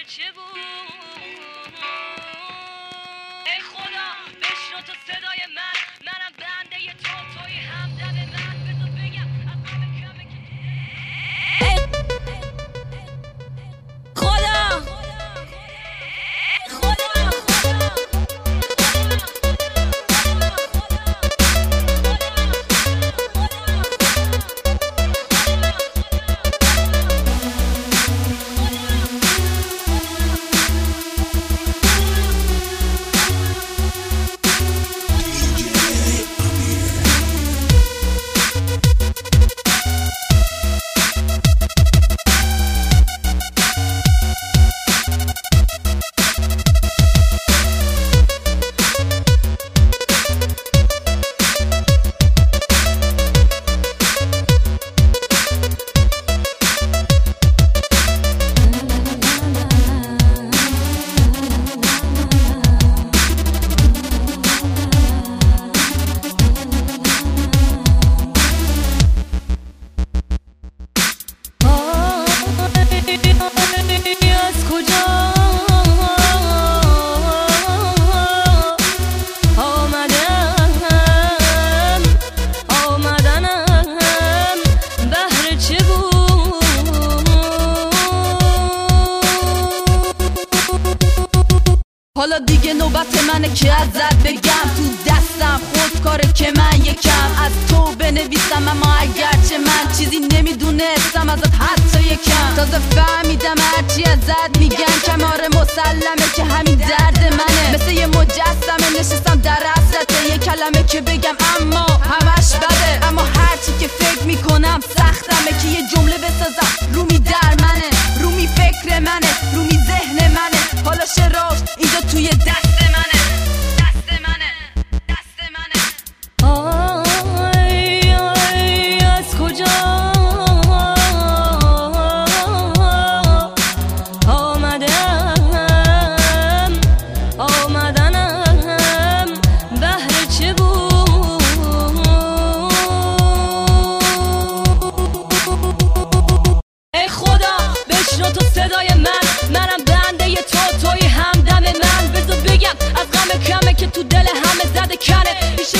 چه بود؟ ای خدا بشنو تو صدای منم بنده توی همدم من. بذار بگم از قم کمه که خدا حالا دیگه نوبت منه که ازت بگم تو دستم خودکاره که من یکم از تو بنویسم، اما اگرچه من چیزی نمیدونستم ازت حتی یکم، تازه فهمیدم هرچی ازت میگن کماره مسلمه که همین درد منه. مثل یه مجسمه نشستم در حسرته، یه کلمه که بگم اما همش بده، اما هرچی که فکر میکنم سختمه که یه جمله بسازم رومی در منه، رومی فکر منه، رومی ذهن منه. حالا شراش اینجا توی دست منه، دست منه، دست منه. آی آی از کجا آمدنم بهر چه بود؟ ای خدا بشنو تو صدای منم بنده توی همدم من. بذار بگم از غم کمه که تو دل همه زده کنه.